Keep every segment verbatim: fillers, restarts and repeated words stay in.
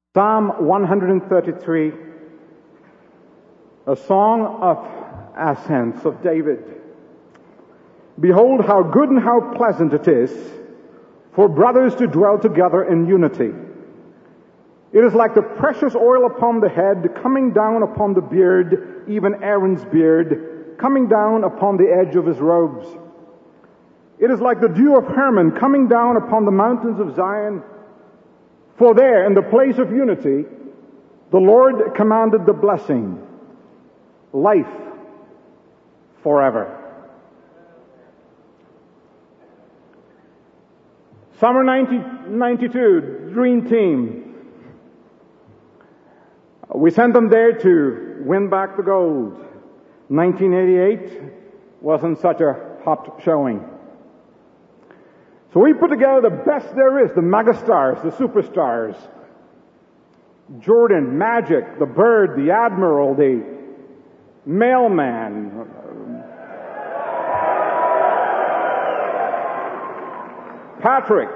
Psalm one thirty-three, a song of ascents of David. Behold, how good and how pleasant it is for brothers to dwell together in unity. It is like the precious oil upon the head, coming down upon the beard, even Aaron's beard, coming down upon the edge of his robes. It is like the dew of Hermon, coming down upon the mountains of Zion. For there, in the place of unity, the Lord commanded the blessing, life forever. Summer nineteen ninety-two, Dream Team. We sent them there to win back the gold. nineteen eighty-eight wasn't such a hot showing. So we put together the best there is, the megastars, the superstars. Jordan, Magic, the Bird, the Admiral, the Mailman. Patrick.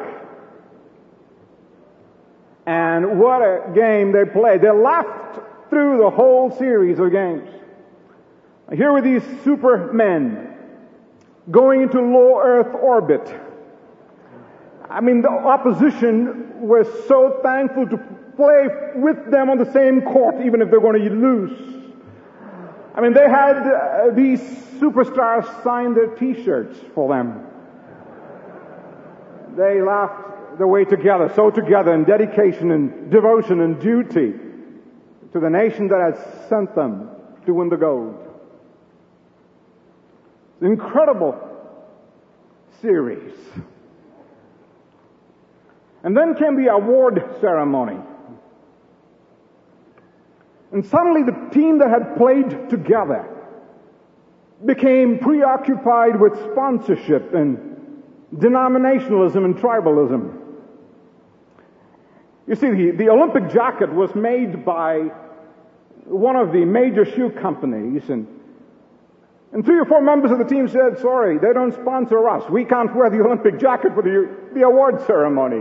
And what a game they played. They laughed through the whole series of games. Here were these supermen going into low Earth orbit. I mean, the opposition was so thankful to play with them on the same court, even if they're going to lose. I mean, they had uh, these superstars sign their T-shirts for them. They laughed their way together, so together in dedication and devotion and duty to the nation that had sent them to win the gold. Incredible series. And then came the award ceremony. And suddenly the team that had played together became preoccupied with sponsorship and denominationalism and tribalism. You see, the, the Olympic jacket was made by one of the major shoe companies, and, and three or four members of the team said, sorry, they don't sponsor us. We can't wear the Olympic jacket for the, the award ceremony.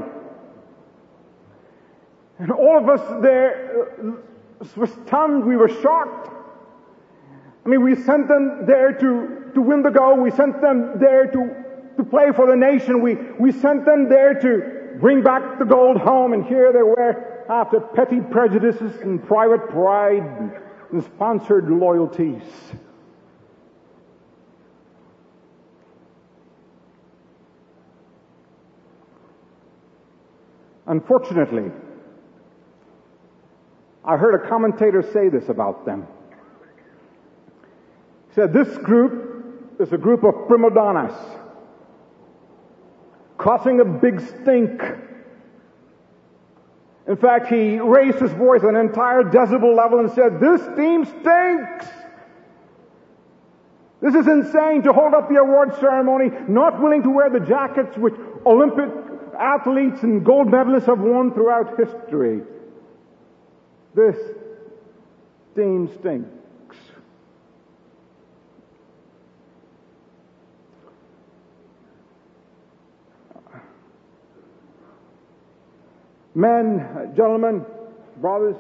And all of us there were stunned. We were shocked. I mean, we sent them there to, to win the gold. We sent them there to, to play for the nation. We, we sent them there to bring back the gold home. And here they were, after petty prejudices and private pride and sponsored loyalties. Unfortunately, I heard a commentator say this about them. He said, this group is a group of prima donnas causing a big stink. In fact, he raised his voice an entire decibel level and said, this team stinks. This is insane to hold up the award ceremony, not willing to wear the jackets which Olympic athletes and gold medalists have worn throughout history. This team stinks. Men, gentlemen, brothers,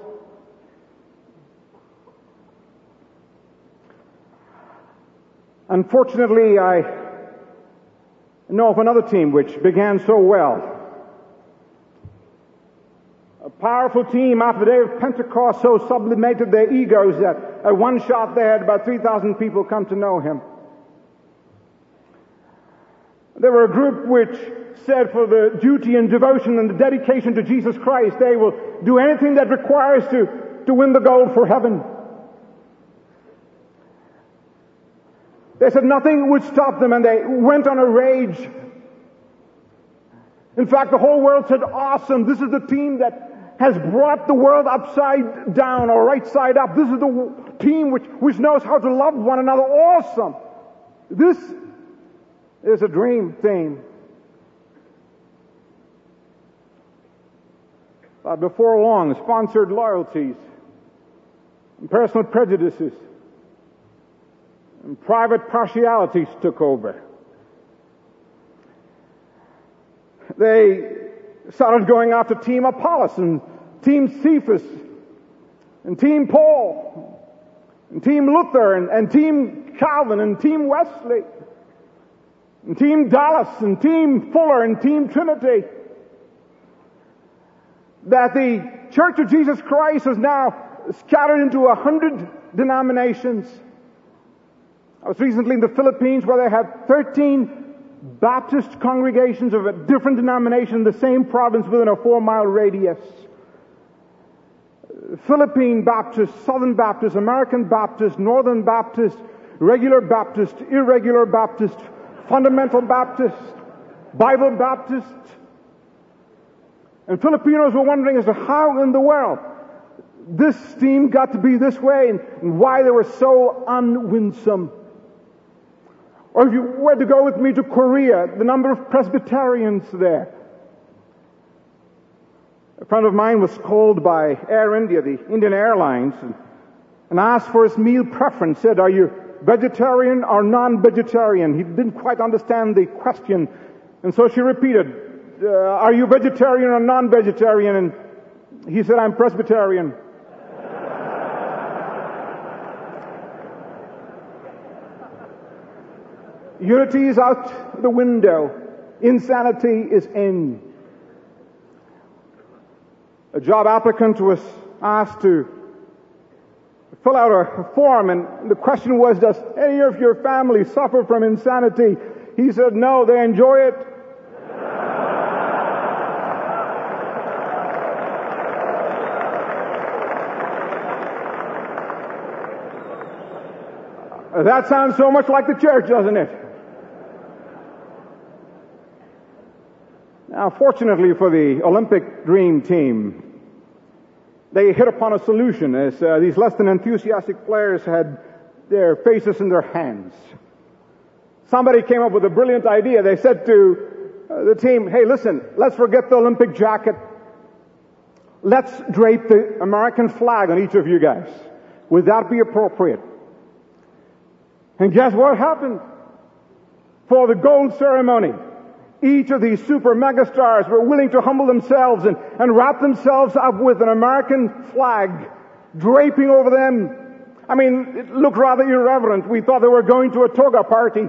unfortunately, I know of another team which began so well. A powerful team after the day of Pentecost so sublimated their egos that at one shot they had about three thousand people come to know him. They were a group which said for the duty and devotion and the dedication to Jesus Christ, they will do anything that requires to, to win the gold for heaven. They said nothing would stop them, and they went on a rage. In fact, the whole world said, awesome, this is the team that has brought the world upside down or right side up. This is the team which, which knows how to love one another. Awesome. This is a dream team. But before long, sponsored loyalties and personal prejudices and private partialities took over. They started going after Team Apollos and Team Cephas, and Team Paul, and Team Luther, and, and Team Calvin, and Team Wesley, and Team Dallas, and Team Fuller, and Team Trinity. That the Church of Jesus Christ is now scattered into a hundred denominations. I was recently in the Philippines where they have thirteen Baptist congregations of a different denomination in the same province within a four-mile radius. Philippine Baptist, Southern Baptist, American Baptist, Northern Baptist, regular Baptist, irregular Baptist, fundamental Baptist, Bible Baptist. And Filipinos were wondering as to how in the world this team got to be this way and why they were so unwinsome. Or if you were to go with me to Korea, the number of Presbyterians there. A friend of mine was called by Air India, the Indian Airlines, and, and asked for his meal preference, said, "Are you vegetarian or non-vegetarian?" He didn't quite understand the question, and so she repeated, uh, "Are you vegetarian or non-vegetarian?" And he said, "I'm Presbyterian." Unity is out the window. Insanity is in. A job applicant was asked to fill out a form, and the question was, does any of your family suffer from insanity? He said, no, they enjoy it. That sounds so much like the church, doesn't it? Now, fortunately for the Olympic Dream Team, they hit upon a solution as uh, these less than enthusiastic players had their faces in their hands. Somebody came up with a brilliant idea. They said to uh, the team, hey, listen, let's forget the Olympic jacket. Let's drape the American flag on each of you guys. Would that be appropriate? And guess what happened? For the gold ceremony, each of these super megastars were willing to humble themselves and, and wrap themselves up with an American flag draping over them. I mean, it looked rather irreverent. We thought they were going to a toga party.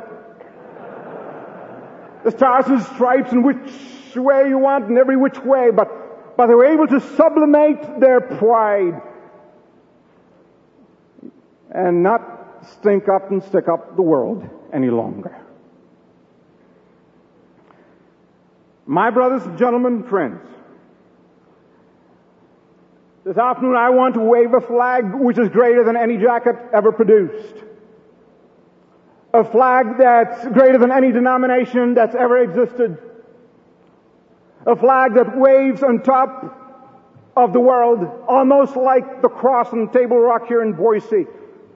The stars and stripes in which way you want and every which way, but, but they were able to sublimate their pride and not stink up and stick up the world any longer. My brothers and gentlemen, friends, this afternoon I want to wave a flag which is greater than any jacket ever produced. A flag that's greater than any denomination that's ever existed. A flag that waves on top of the world, almost like the cross on Table Rock here in Boise.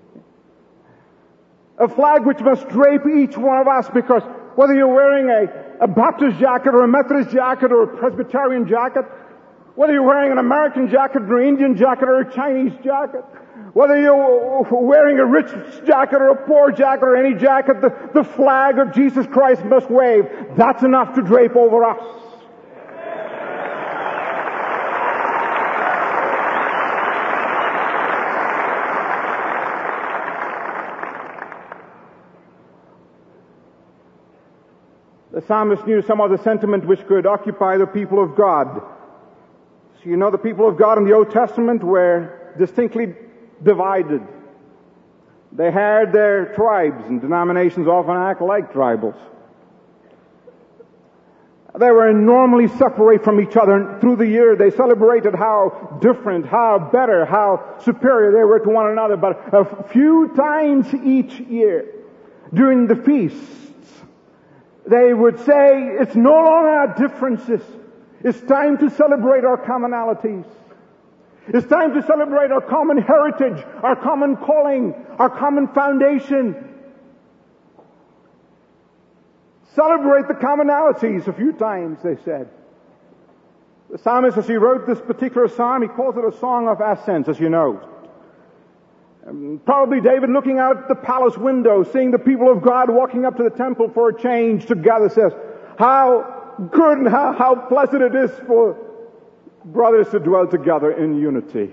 A flag which must drape each one of us, because whether you're wearing a, a Baptist jacket or a Methodist jacket or a Presbyterian jacket, whether you're wearing an American jacket or an Indian jacket or a Chinese jacket, whether you're wearing a rich jacket or a poor jacket or any jacket, the, the flag of Jesus Christ must wave. That's enough to drape over us. The psalmist knew some of the sentiment which could occupy the people of God. So you know the people of God in the Old Testament were distinctly divided. They had their tribes, and denominations often act like tribals. They were normally separate from each other, and through the year they celebrated how different, how better, how superior they were to one another. But a few times each year, during the feasts, they would say, it's no longer our differences. It's time to celebrate our commonalities. It's time to celebrate our common heritage, our common calling, our common foundation. Celebrate the commonalities a few times, they said. The psalmist, as he wrote this particular psalm, he calls it a song of ascents, as you know. Um, probably David, looking out the palace window, seeing the people of God walking up to the temple for a change together, says, how good and how, how pleasant it is for brothers to dwell together in unity.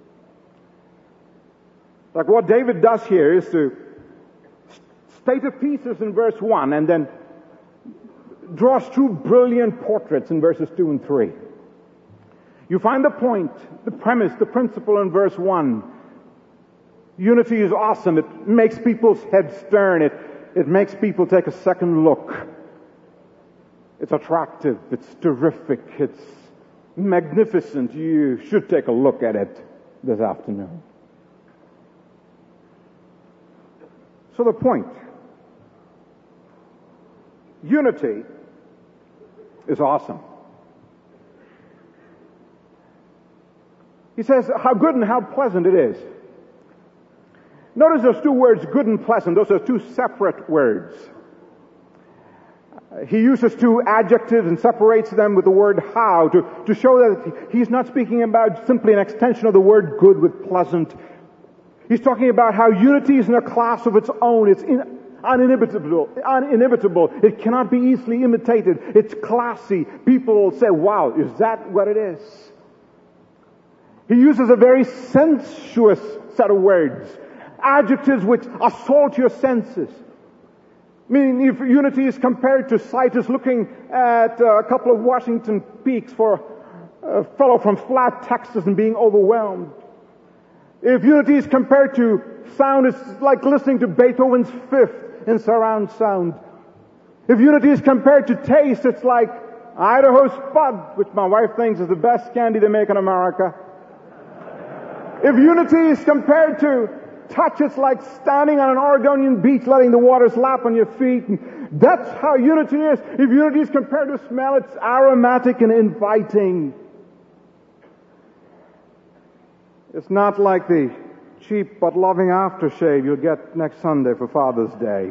Like what David does here is to state the thesis in verse one and then draws two brilliant portraits in verses two and three. You find the point, the premise, the principle in verse one. Unity is awesome. It makes people's heads turn. It, it makes people take a second look. It's attractive. It's terrific. It's magnificent. You should take a look at it this afternoon. So the point. Unity is awesome. He says how good and how pleasant it is. Notice those two words, good and pleasant. Those are two separate words. He uses two adjectives and separates them with the word how to, to show that he's not speaking about simply an extension of the word good with pleasant. He's talking about how unity is in a class of its own. It's in, uninhibitable, uninhibitable. It cannot be easily imitated. It's classy. People will say, wow, is that what it is? He uses a very sensuous set of words. Adjectives which assault your senses. Meaning, if unity is compared to sight as looking at a couple of Washington peaks for a fellow from flat Texas and being overwhelmed. If unity is compared to sound, it's like listening to Beethoven's Fifth in surround sound. If unity is compared to taste, it's like Idaho Spud, which my wife thinks is the best candy they make in America. If unity is compared to touch, it's like standing on an Oregonian beach letting the waters lap on your feet. And that's how unity is. If unity is compared to smell, it's aromatic and inviting. It's not like the cheap but loving aftershave you'll get next Sunday for Father's Day.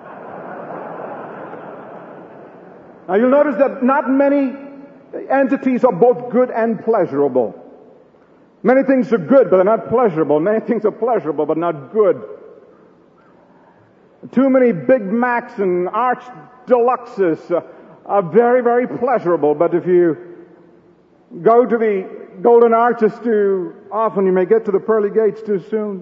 Now you'll notice that not many entities are both good and pleasurable. Many things are good, but they're not pleasurable. Many things are pleasurable, but not good. Too many Big Macs and Arch Deluxes uh, are very, very pleasurable, but if you go to the Golden Arches too often, you may get to the pearly gates too soon.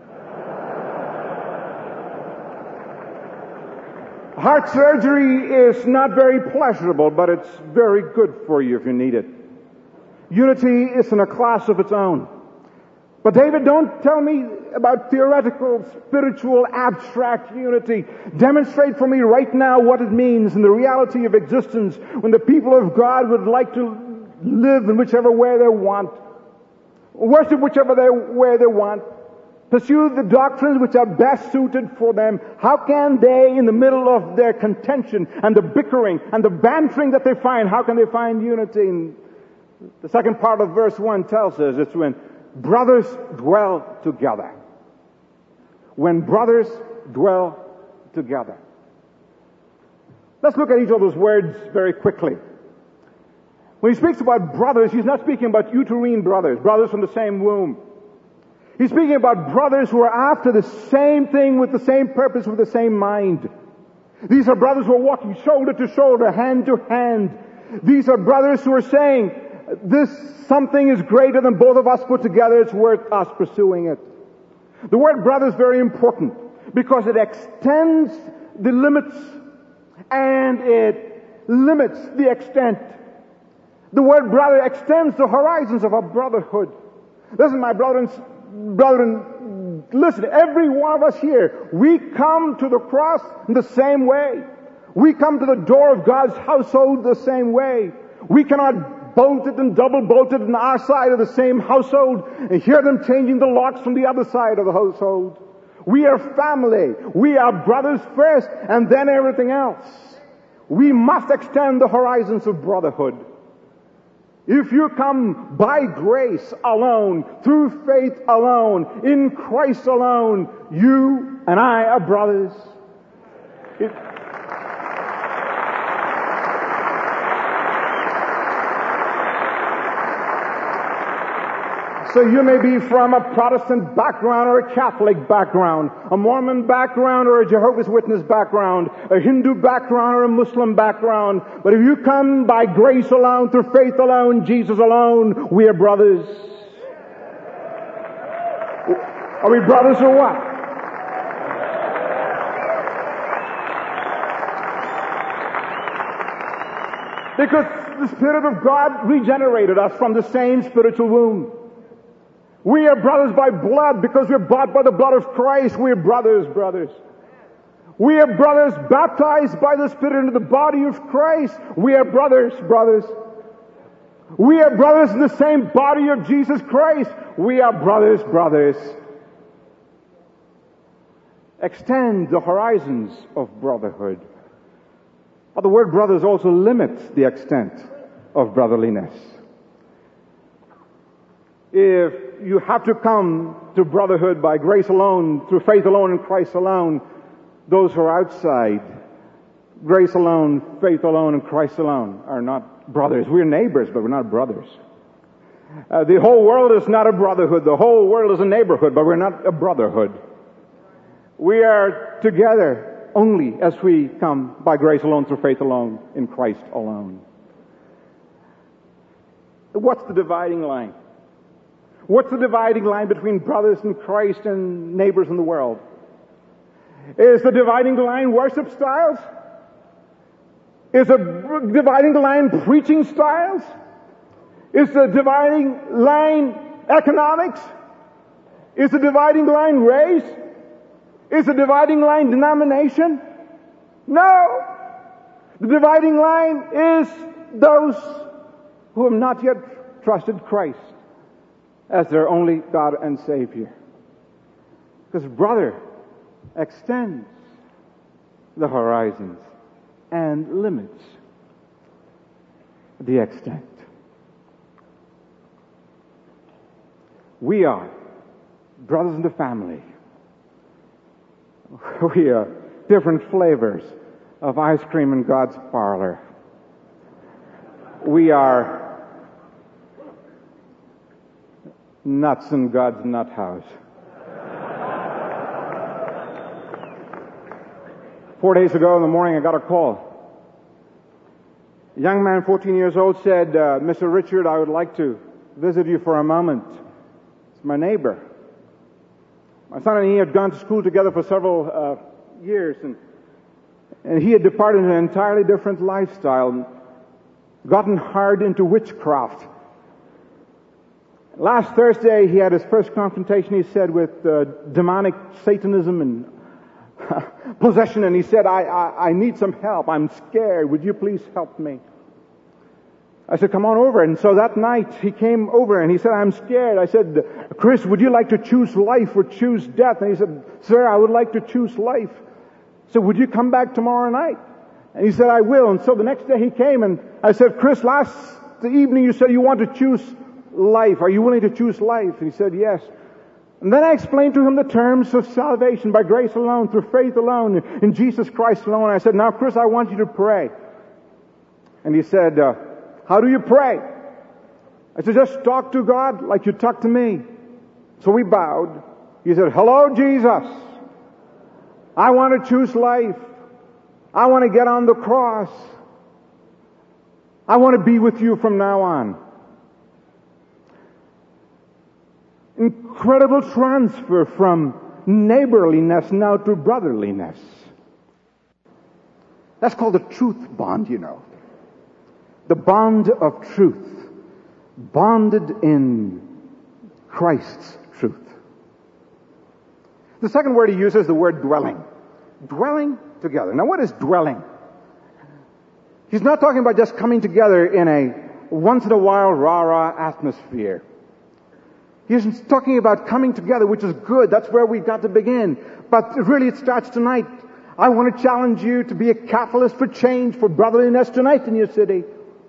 Heart surgery is not very pleasurable, but it's very good for you if you need it. Unity is in a class of its own. But David, don't tell me about theoretical, spiritual, abstract unity. Demonstrate for me right now what it means in the reality of existence when the people of God would like to live in whichever way they want. Worship whichever they, way they want. Pursue the doctrines which are best suited for them. How can they, in the middle of their contention and the bickering and the bantering that they find, how can they find unity? And the second part of verse one tells us it's when brothers dwell together. When brothers dwell together. Let's look at each of those words very quickly. When he speaks about brothers, he's not speaking about uterine brothers, brothers from the same womb. He's speaking about brothers who are after the same thing with the same purpose, with the same mind. These are brothers who are walking shoulder to shoulder, hand to hand. These are brothers who are saying, this something is greater than both of us put together. It's worth us pursuing it. The word brother is very important because it extends the limits and it limits the extent. The word brother extends the horizons of our brotherhood. Listen, my brother and brethren, listen, every one of us here, we come to the cross in the same way. We come to the door of God's household the same way. We cannot bolted and double bolted in our side of the same household and hear them changing the locks from the other side of the household. We are family. We are brothers first and then everything else. We must extend the horizons of brotherhood. If you come by grace alone, through faith alone, in Christ alone, you and I are brothers. It, So you may be from a Protestant background or a Catholic background, a Mormon background or a Jehovah's Witness background, a Hindu background or a Muslim background. But if you come by grace alone, through faith alone, Jesus alone, we are brothers. Are we brothers or what? Because the Spirit of God regenerated us from the same spiritual womb. We are brothers by blood because we're bought by the blood of Christ. We're brothers, brothers. We are brothers baptized by the Spirit into the body of Christ. We are brothers, brothers. We are brothers in the same body of Jesus Christ. We are brothers, brothers. Extend the horizons of brotherhood. But the word brothers also limits the extent of brotherliness. If you have to come to brotherhood by grace alone, through faith alone, in Christ alone, those who are outside, grace alone, faith alone, and Christ alone, are not brothers. We're neighbors, but we're not brothers. Uh, the whole world is not a brotherhood. The whole world is a neighborhood, but we're not a brotherhood. We are together only as we come by grace alone, through faith alone, in Christ alone. What's the dividing line? What's the dividing line between brothers in Christ and neighbors in the world? Is the dividing line worship styles? Is the dividing line preaching styles? Is the dividing line economics? Is the dividing line race? Is the dividing line denomination? No! The dividing line is those who have not yet trusted Christ as their only God and Savior. Because brother extends the horizons and limits the extent. We are brothers in the family. We are different flavors of ice cream in God's parlor. We are nuts in God's nut house. Four days ago in the morning, I got a call. A young man, fourteen years old, said, uh, Mister Richard, I would like to visit you for a moment. It's my neighbor. My son and he had gone to school together for several uh, years, and, and he had departed in an entirely different lifestyle and gotten hard into witchcraft. Last Thursday, he had his first confrontation, he said, with uh, demonic Satanism and possession, and he said, I, I, I need some help. I'm scared. Would you please help me? I said, come on over. And so that night, he came over and he said, I'm scared. I said, Chris, would you like to choose life or choose death? And he said, sir, I would like to choose life. So would you come back tomorrow night? And he said, I will. And so the next day he came, and I said, Chris, last evening you said you want to choose life. Are you willing to choose life? And he said, yes. And then I explained to him the terms of salvation by grace alone, through faith alone, in Jesus Christ alone. I said, now, Chris, I want you to pray. And he said, uh, how do you pray? I said, just talk to God like you talk to me. So we bowed. He said, hello, Jesus. I want to choose life. I want to get on the cross. I want to be with you from now on. Incredible transfer from neighborliness now to brotherliness. That's called the truth bond, you know. The bond of truth. Bonded in Christ's truth. The second word he uses is the word dwelling. Dwelling together. Now what is dwelling? He's not talking about just coming together in a once in a while rah-rah atmosphere. He's talking about coming together, which is good. That's where we've got to begin. But really it starts tonight. I want to challenge you to be a catalyst for change, for brotherliness tonight in your city.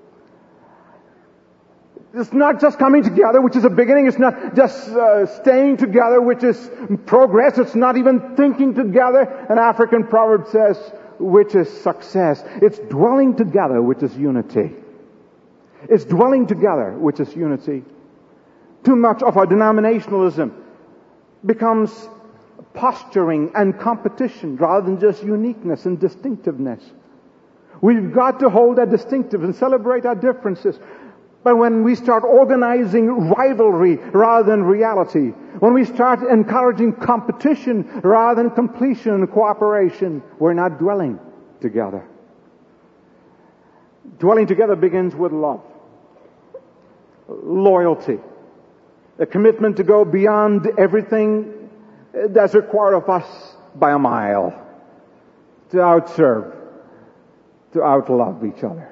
It's not just coming together, which is a beginning. It's not just uh, staying together, which is progress. It's not even thinking together. An African proverb says, which is success. It's dwelling together, which is unity. It's dwelling together, which is unity. Too much of our denominationalism becomes posturing and competition rather than just uniqueness and distinctiveness. We've got to hold our distinctives and celebrate our differences. But when we start organizing rivalry rather than reality, when we start encouraging competition rather than completion and cooperation, we're not dwelling together. Dwelling together begins with love, loyalty, a commitment to go beyond everything that's required of us by a mile, to outserve, to outlove each other.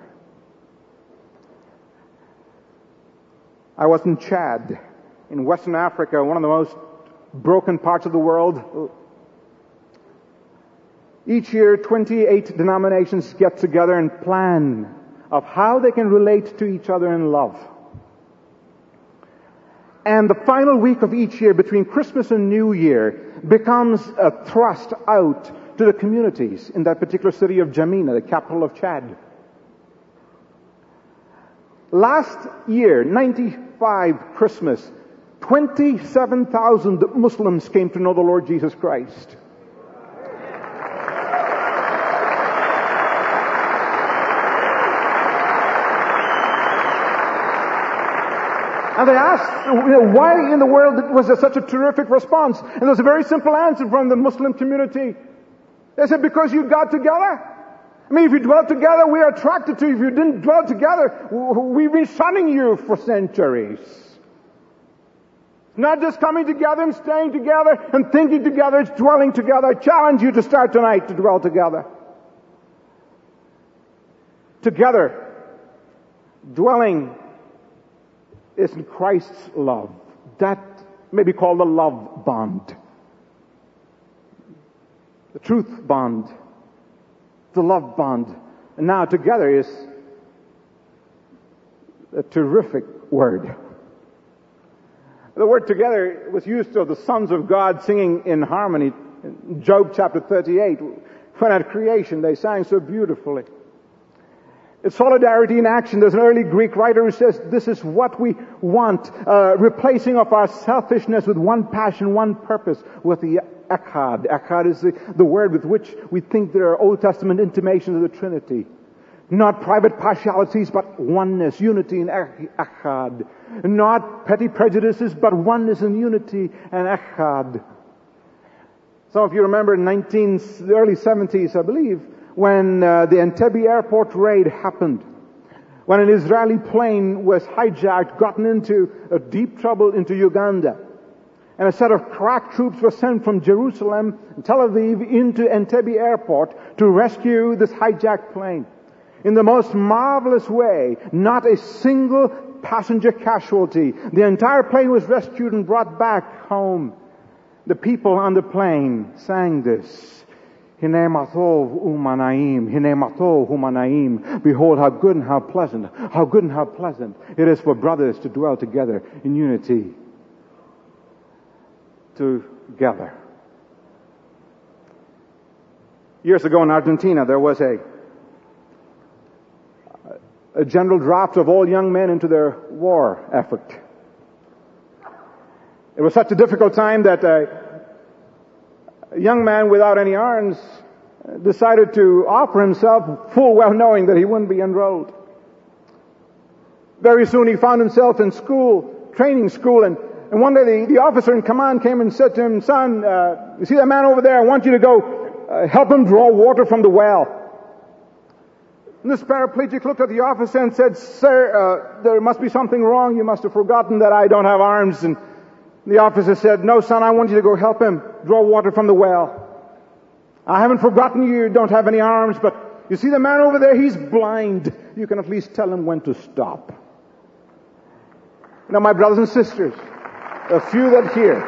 I was in Chad, in Western Africa, one of the most broken parts of the world. Each year, twenty-eight denominations get together and plan of how they can relate to each other in love. And the final week of each year, between Christmas and New Year, becomes a thrust out to the communities in that particular city of N'Djamena, the capital of Chad. Last year, ninety-five Christmas, twenty-seven thousand Muslims came to know the Lord Jesus Christ. And they asked, you know, why in the world was there such a terrific response? And there's a very simple answer from the Muslim community. They said, because you got together. I mean, if you dwell together, we are attracted to you. If you didn't dwell together, we've been shunning you for centuries. Not just coming together and staying together and thinking together, it's dwelling together. I challenge you to start tonight to dwell together. Together, dwelling is in Christ's love. That may be called the love bond. The truth bond. The love bond. And now together is a terrific word. The word together was used of the sons of God singing in harmony. In Job chapter thirty-eight, when at creation they sang so beautifully. It's solidarity in action. There's an early Greek writer who says this is what we want, uh, replacing of our selfishness with one passion, one purpose, with the echad. Echad is the, the word with which we think there are Old Testament intimations of the Trinity. Not private partialities, but oneness, unity in echad. Not petty prejudices, but oneness and unity and echad. Some of you remember in nineteen, the early seventies, I believe, when uh, the Entebbe airport raid happened, when an Israeli plane was hijacked, gotten into a deep trouble into Uganda, and a set of crack troops were sent from Jerusalem, Tel Aviv, into Entebbe airport to rescue this hijacked plane. In the most marvelous way, not a single passenger casualty. The entire plane was rescued and brought back home. The people on the plane sang this. Hine matov umanaim, hine matov umanaim. Behold how good and how pleasant, how good and how pleasant it is for brothers to dwell together in unity. Together. Years ago in Argentina, there was a a general draft of all young men into their war effort. It was such a difficult time that a A young man without any arms decided to offer himself, full well knowing that he wouldn't be enrolled. Very soon he found himself in school, training school, and, and one day the, the officer in command came and said to him, son, uh, you see that man over there? I want you to go uh, help him draw water from the well. And this paraplegic looked at the officer and said, sir, uh, there must be something wrong. You must have forgotten that I don't have arms. And the officer said, no, son, I want you to go help him draw water from the well. I haven't forgotten you don't have any arms, but you see the man over there, he's blind. You can at least tell him when to stop. Now, my brothers and sisters, a few that hear,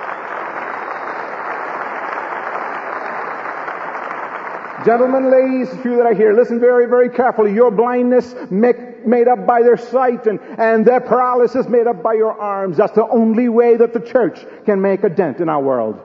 gentlemen, ladies, a few that I hear, listen very, very carefully. Your blindness make, made up by their sight and, and their paralysis made up by your arms. That's the only way that the church can make a dent in our world.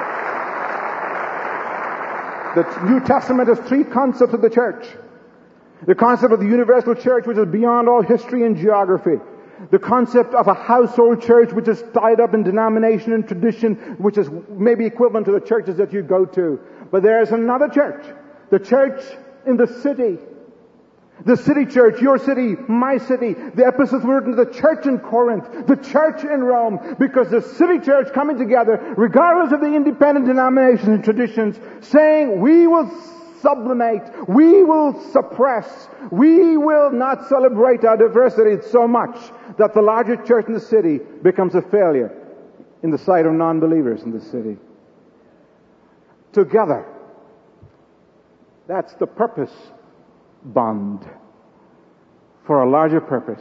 The New Testament has three concepts of the church. The concept of the universal church, which is beyond all history and geography. The concept of a household church, which is tied up in denomination and tradition, which is maybe equivalent to the churches that you go to. But there is another church. The church in the city. The city church, your city, my city. The epistle was written to the church in Corinth, the church in Rome, because the city church coming together, regardless of the independent denominations and traditions, saying, we will sublimate, we will suppress, we will not celebrate our diversity so much that the larger church in the city becomes a failure in the sight of non-believers in the city. Together. That's the purpose bond for a larger purpose.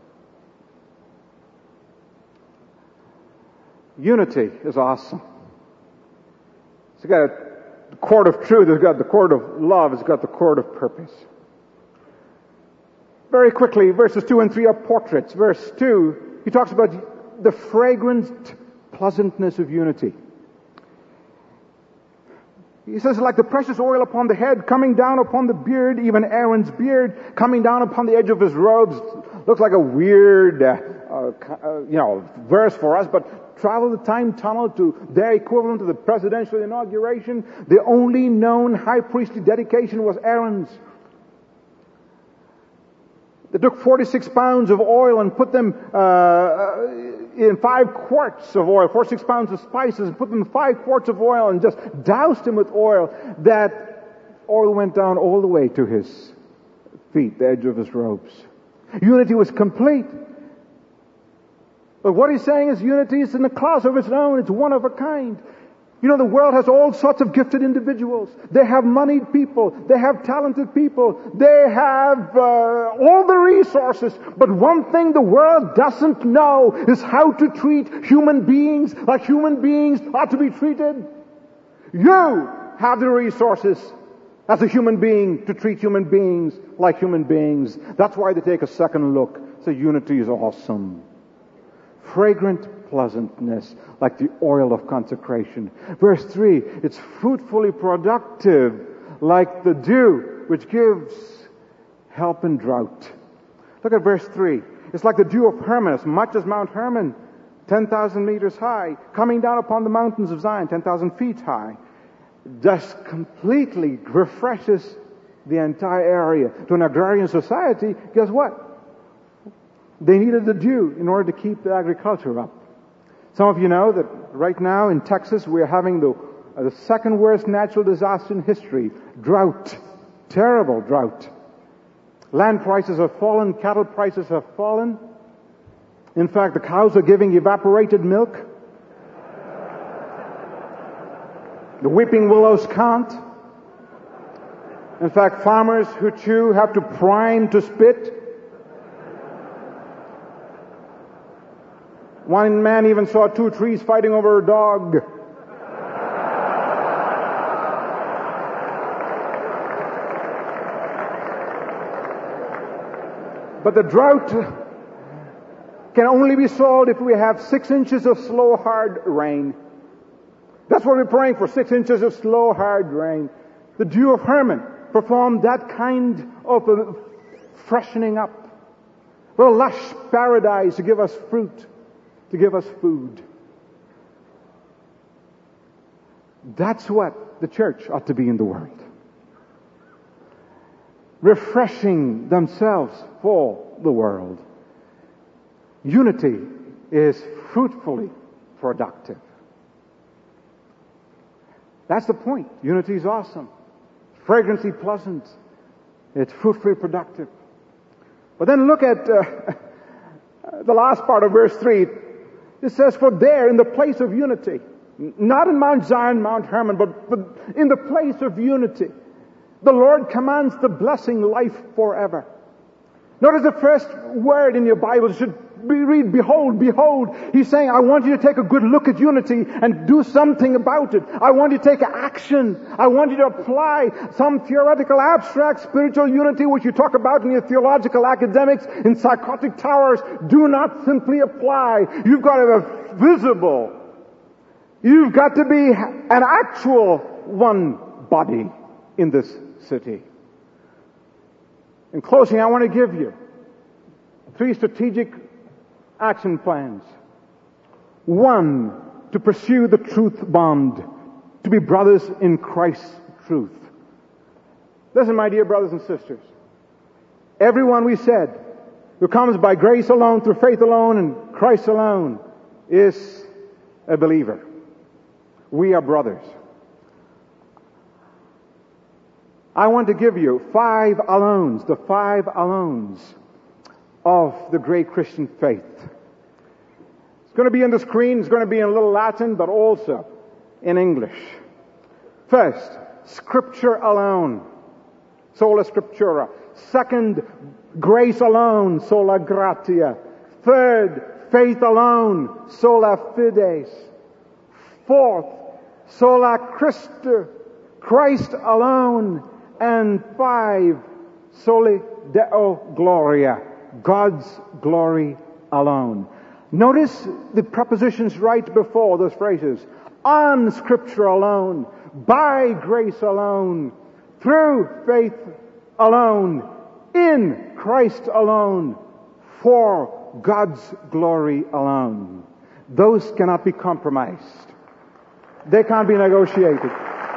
Unity is awesome. It's got the cord of truth, it's got the cord of love, it's got the cord of purpose. Very quickly, verses two and three are portraits. Verse two, he talks about the fragrant pleasantness of unity. He says, like the precious oil upon the head, coming down upon the beard, even Aaron's beard, coming down upon the edge of his robes. Looks like a weird, uh, uh, you know, verse for us, but travel the time tunnel to their equivalent to the presidential inauguration. The only known high priestly dedication was Aaron's. They took forty-six pounds of oil and put them uh, in five quarts of oil, forty-six pounds of spices, and put them in five quarts of oil and just doused him with oil. That oil went down all the way to his feet, the edge of his robes. Unity was complete. But what he's saying is unity is in a class of its own. It's one of a kind. You know, the world has all sorts of gifted individuals. They have moneyed people. They have talented people. They have uh, all the resources. But one thing the world doesn't know is how to treat human beings like human beings ought to be treated. You have the resources as a human being to treat human beings like human beings. That's why they take a second look. So unity is awesome. Fragrant pleasantness, like the oil of consecration. Verse three, it's fruitfully productive, like the dew, which gives help in drought. Look at verse three. It's like the dew of Hermon, as much as Mount Hermon, ten thousand meters high, coming down upon the mountains of Zion, ten thousand feet high. Just completely refreshes the entire area. To an agrarian society, guess what? They needed the dew in order to keep the agriculture up. Some of you know that right now in Texas we're having the, uh, the second worst natural disaster in history. Drought. Terrible drought. Land prices have fallen, cattle prices have fallen. In fact, the cows are giving evaporated milk. The weeping willows can't. In fact, farmers who chew have to prime to spit. One man even saw two trees fighting over a dog. But the drought can only be solved if we have six inches of slow, hard rain. That's what we're praying for, six inches of slow, hard rain. The dew of Hermon performed that kind of a freshening up. A lush paradise to give us fruit, to give us food. That's what the church ought to be in the world. Refreshing themselves for the world. Unity is fruitfully productive. That's the point. Unity is awesome. Fragrantly pleasant. It's fruitfully productive. But then look at uh, the last part of verse three. It says, for there, in the place of unity, not in Mount Zion, Mount Hermon, but, but in the place of unity, the Lord commands the blessing life forever. Notice the first word in your Bible should be read, behold, behold. He's saying, I want you to take a good look at unity and do something about it. I want you to take action. I want you to apply some theoretical, abstract, spiritual unity which you talk about in your theological academics in psychotic towers. Do not simply apply. You've got to be visible. You've got to be an actual one body in this city. In closing, I want to give you three strategic action plans. One, to pursue the truth bond, to be brothers in Christ's truth. Listen, my dear brothers and sisters. Everyone we said who comes by grace alone, through faith alone, and Christ alone is a believer. We are brothers. I want to give you five alones, the five alones of the great Christian faith. It's going to be on the screen, it's going to be in a little Latin, but also in English. First, Scripture alone, sola scriptura. Second, grace alone, sola gratia. Third, faith alone, sola fides. Fourth, sola Christus, Christ alone. And five, soli Deo gloria, God's glory alone. Notice the prepositions right before those phrases. On Scripture alone, by grace alone, through faith alone, in Christ alone, for God's glory alone. Those cannot be compromised. They can't be negotiated.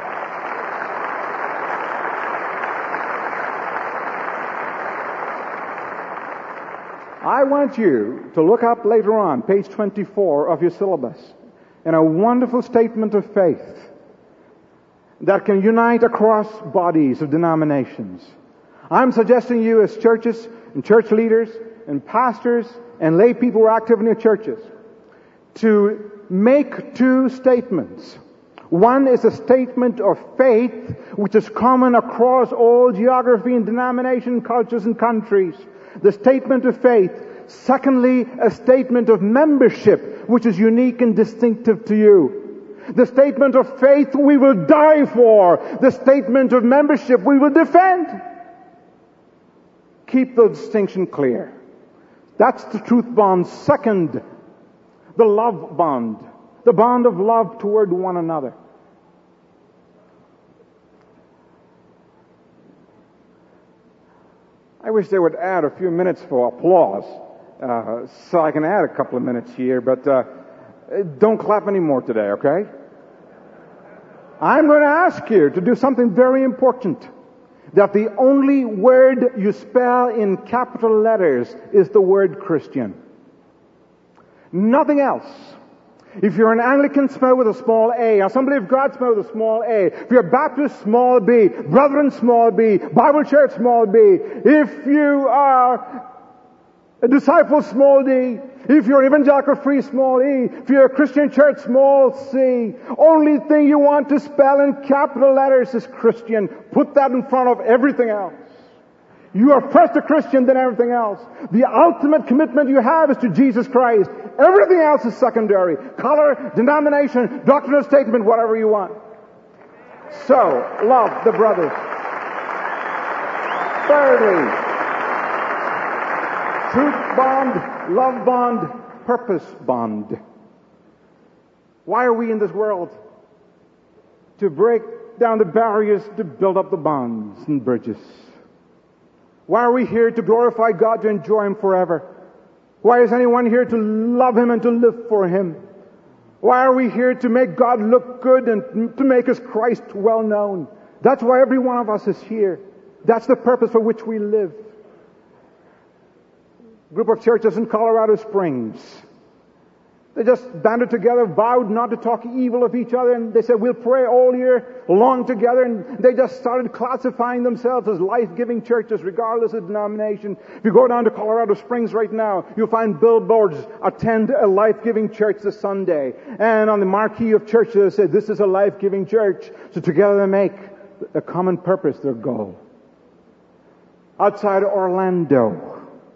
I want you to look up later on, page twenty-four of your syllabus, in a wonderful statement of faith that can unite across bodies of denominations. I'm suggesting you as churches and church leaders and pastors and lay people who are active in your churches to make two statements. One is a statement of faith which is common across all geography and denomination, cultures and countries. The statement of faith. Secondly, a statement of membership, which is unique and distinctive to you. The statement of faith we will die for. The statement of membership we will defend. Keep the distinction clear. That's the truth bond. Second, the love bond. The bond of love toward one another. I wish they would add a few minutes for applause, uh, so I can add a couple of minutes here, but uh, don't clap anymore today, okay? I'm going to ask you to do something very important, that the only word you spell in capital letters is the word Christian. Nothing else. If you're an Anglican, spell with a small a. Assembly of God, spell with a small a. If you're Baptist, small b. Brethren, small b. Bible Church, small b. If you are a disciple, small d. If you're evangelical, free, small e. If you're a Christian church, small c. Only thing you want to spell in capital letters is Christian. Put that in front of everything else. You are first a Christian, then everything else. The ultimate commitment you have is to Jesus Christ. Everything else is secondary. Color, denomination, doctrinal statement, whatever you want. So, love the brothers. Thirdly, truth bond, love bond, purpose bond. Why are we in this world? To break down the barriers, to build up the bonds and bridges. Why are we here? To glorify God, to enjoy Him forever. Why is anyone here? To love Him and to live for Him. Why are we here? To make God look good and to make His Christ well known. That's why every one of us is here. That's the purpose for which we live. A group of churches in Colorado Springs. They just banded together, vowed not to talk evil of each other, and they said, we'll pray all year long together, and they just started classifying themselves as life-giving churches, regardless of denomination. If you go down to Colorado Springs right now, you'll find billboards, attend a life-giving church this Sunday. And on the marquee of churches, they say, this is a life-giving church. So together they make a common purpose their goal. Outside Orlando,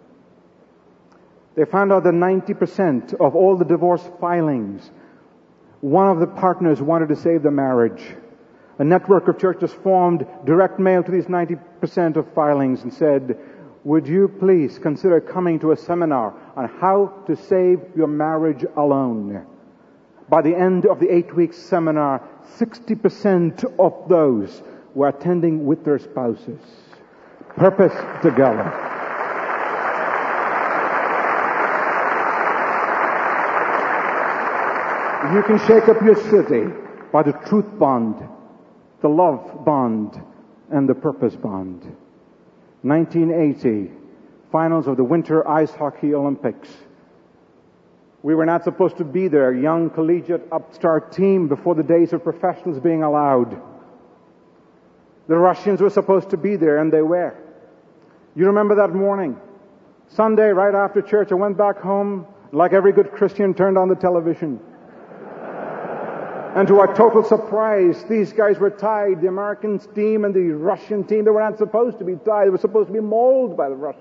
they found out that ninety percent of all the divorce filings, one of the partners wanted to save the marriage. A network of churches formed direct mail to these ninety percent of filings and said, would you please consider coming to a seminar on how to save your marriage alone? By the end of the eight-week seminar, sixty percent of those were attending with their spouses. purpose together. You can shake up your city by the truth bond, the love bond, and the purpose bond. nineteen eighty, finals of the Winter Ice Hockey Olympics. We were not supposed to be there, young collegiate upstart team, before the days of professionals being allowed. The Russians were supposed to be there, and they were. You remember that morning? Sunday, right after church, I went back home, like every good Christian, turned on the television. And to our total surprise, these guys were tied. The American team and the Russian team, they were not supposed to be tied. They were supposed to be mauled by the Russians.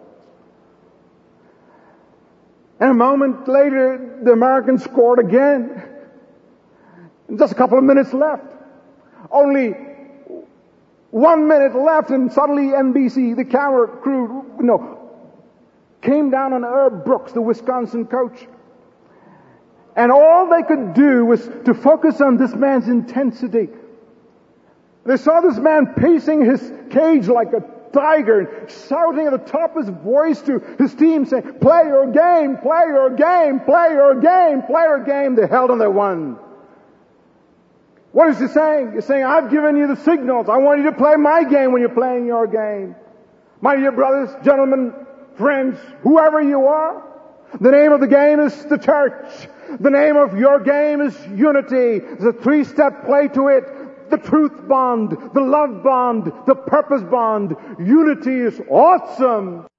And a moment later, the Americans scored again. And just a couple of minutes left. Only one minute left, and suddenly N B C, the camera crew, you know, came down on Herb Brooks, the Wisconsin coach. And all they could do was to focus on this man's intensity. They saw this man pacing his cage like a tiger and shouting at the top of his voice to his team saying, play your game, play your game, play your game, play your game. They held and they won. What is he saying? He's saying, I've given you the signals. I want you to play my game when you're playing your game. My dear brothers, gentlemen, friends, whoever you are, the name of the game is the church. The name of your game is unity. There's a three-step play to it. The truth bond, the love bond, the purpose bond. Unity is awesome.